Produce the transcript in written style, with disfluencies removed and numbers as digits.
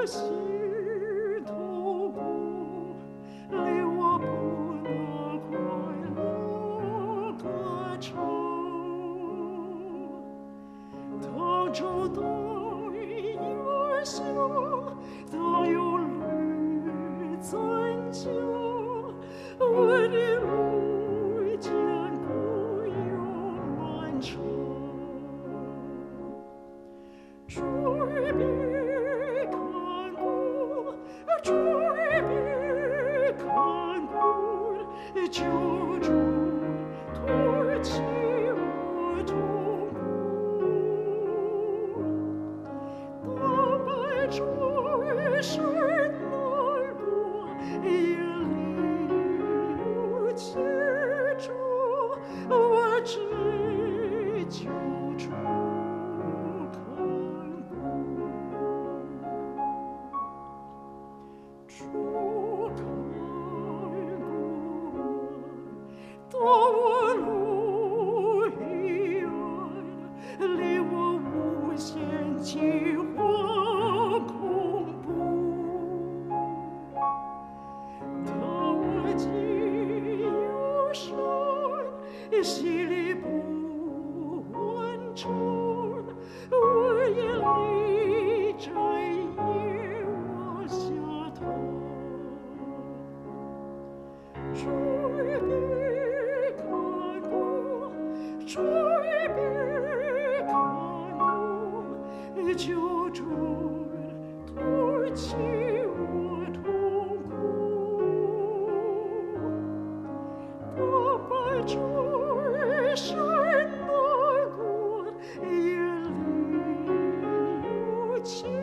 心痛苦，令我不能快乐歌唱。当周到月下，当有绿增加，我的路艰苦又漫长。吹别看顾，吹别看顾，救主脱弃我痛苦。当白昼是难过，夜里有接着，我只救主。主看顾，当我路一远，离我无限饥荒恐怖。当我经忧伤，心里不安沉，我眼里沾夜往下淌。吹别看顾，吹别看顾，救主脱弃我痛苦。当白昼是难过，夜里有情。